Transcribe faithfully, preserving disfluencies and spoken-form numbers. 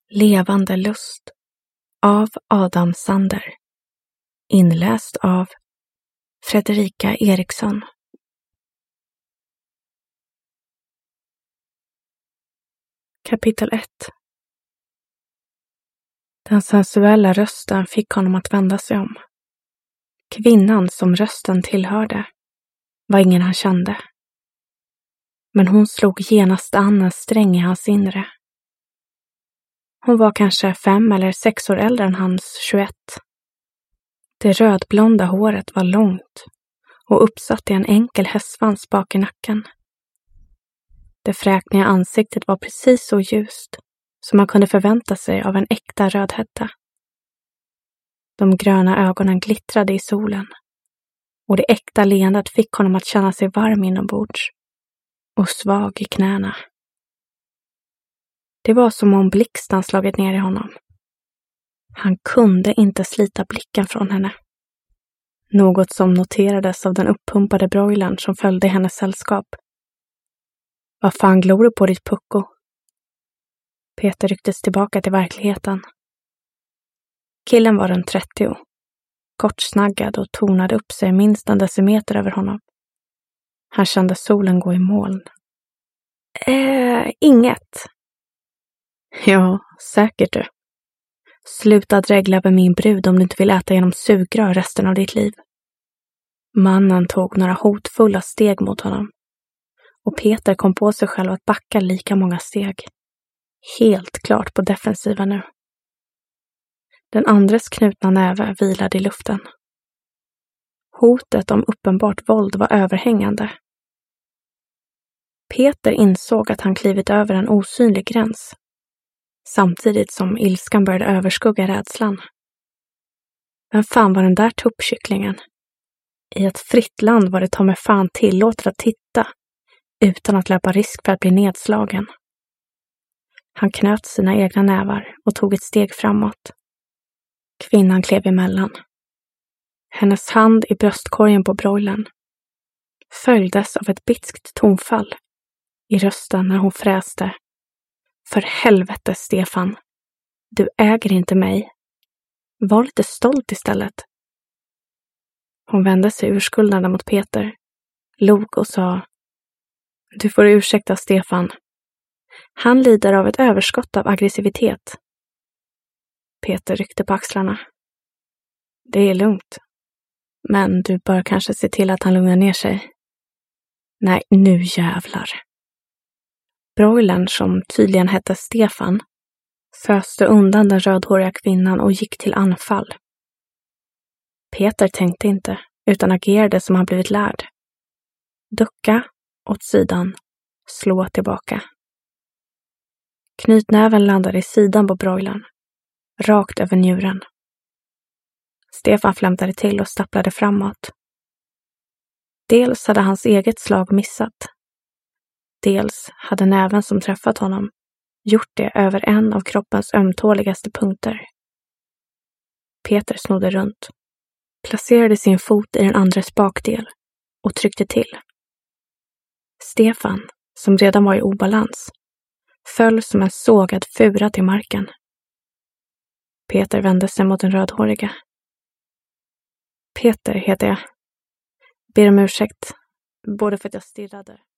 Levande lust av Adam Sander. Inläst av Fredrika Eriksson. Kapitel ett. Den sensuella rösten fick honom att vända sig om. Kvinnan som rösten tillhörde var ingen han kände. Men hon slog genast an en sträng i hans inre. Hon var kanske fem eller sex år äldre än hans tjugoett. Det rödblonda håret var långt och uppsatt i en enkel hästsvans bak i nacken. Det fräkniga ansiktet var precis så ljust som man kunde förvänta sig av en äkta rödhätta. De gröna ögonen glittrade i solen och det äkta leendet fick honom att känna sig varm inombords och svag i knäna. Det var som om blixten slagit ner i honom. Han kunde inte slita blicken från henne. Något som noterades av den uppumpade broilern som följde hennes sällskap. Vad fan glor du på ditt pucko? Peter rycktes tillbaka till verkligheten. Killen var runt trettio. Kortsnaggad och tonade upp sig minst en decimeter över honom. Han kände solen gå i moln. Eh, inget. Ja, säkert du. Sluta dregla över min brud om du inte vill äta genom sugrör resten av ditt liv. Mannen tog några hotfulla steg mot honom. Och Peter kom på sig själv att backa lika många steg. Helt klart på defensiva nu. Den andres knutna näve vilade i luften. Hotet om uppenbart våld var överhängande. Peter insåg att han klivit över en osynlig gräns. Samtidigt som ilskan började överskugga rädslan. Vem fan var den där tuppkycklingen? I ett fritt land var det ta mig fan tillåtet att titta utan att löpa risk för att bli nedslagen. Han knöt sina egna nävar och tog ett steg framåt. Kvinnan klev emellan. Hennes hand i bröstkorgen på broilern följdes av ett bitskt tonfall i rösten när hon fräste. För helvete, Stefan. Du äger inte mig. Var lite stolt istället. Hon vände sig urskuldande mot Peter, log och sa: Du får ursäkta, Stefan. Han lider av ett överskott av aggressivitet. Peter ryckte på axlarna. Det är lugnt. Men du bör kanske se till att han lugnar ner sig. Nej, nu jävlar. Broilern, som tydligen hette Stefan, föste undan den rödhåriga kvinnan och gick till anfall. Peter tänkte inte, utan agerade som han blivit lärd. Ducka, åt sidan, slå tillbaka. Knytnäven landade i sidan på broilern, rakt över njuren. Stefan flämtade till och stapplade framåt. Dels hade hans eget slag missat. Dels hade näven som träffat honom gjort det över en av kroppens ömtåligaste punkter. Peter snodde runt, placerade sin fot i den andres bakdel och tryckte till. Stefan, som redan var i obalans, föll som en sågad fura till marken. Peter vände sig mot den rödhåriga. Peter heter jag. Ber om ursäkt, både för att jag stirrade